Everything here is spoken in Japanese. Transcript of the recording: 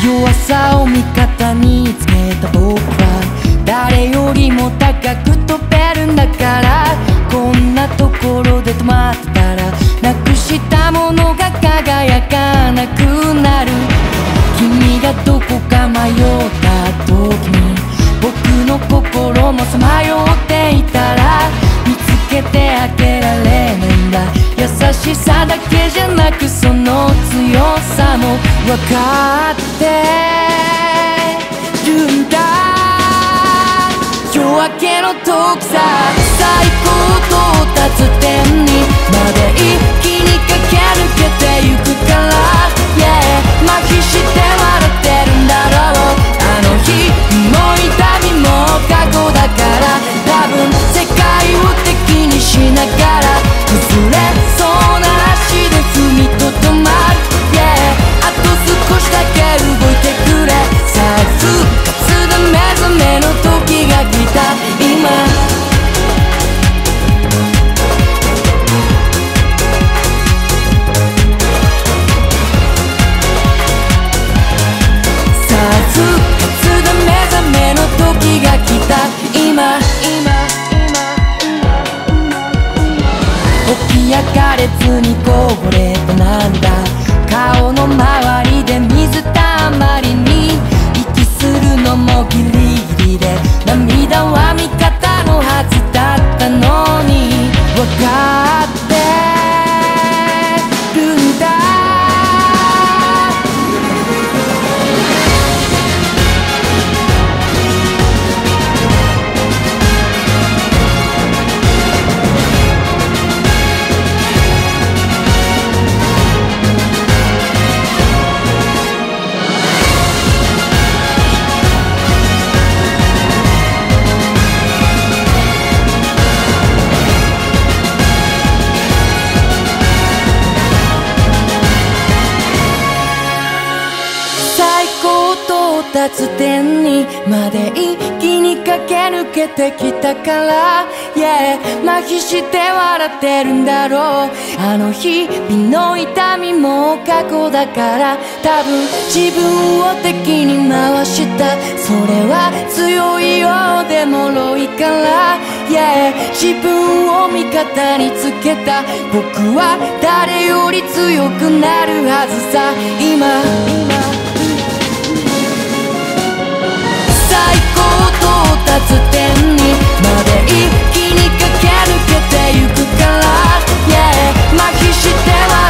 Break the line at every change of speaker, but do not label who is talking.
弱さを味方につけた僕は誰よりも高く飛べるんだから、こんなところで止まってたらなくしたものが輝かなくなる。君がどこか迷った時に僕の心もさまよっていたら、見つけてあげられないんだ。優しさだけじゃなくその強さも分かってるんだ。夜明けの遠くさ、最高到達点にまで一気に駆け抜けてゆくから、yeah、麻痺して笑ってるんだろう。あの日も痛みも過去だから、多分世界を敵にしながら崩れそうな足で踏みとどまる、yeah、あと少しだけ動いてくれ。再復活で目覚めの時が来た今。時が来た今。起き上がれずにこぼれた涙、顔の周りで水たまりに息するのもギリギリで、涙は味方のはずだったのに分かってるんだ。到達点にまで一気に駆け抜けてきたから、yeah、麻痺して笑ってるんだろう。あの日々の痛みも過去だから、多分自分を敵に回した。それは強いようで脆いから、yeah、自分を味方につけた僕は誰より強くなるはずさ今。最高到達点にまで一気に駆け抜けてゆくから、yeah、麻痺しては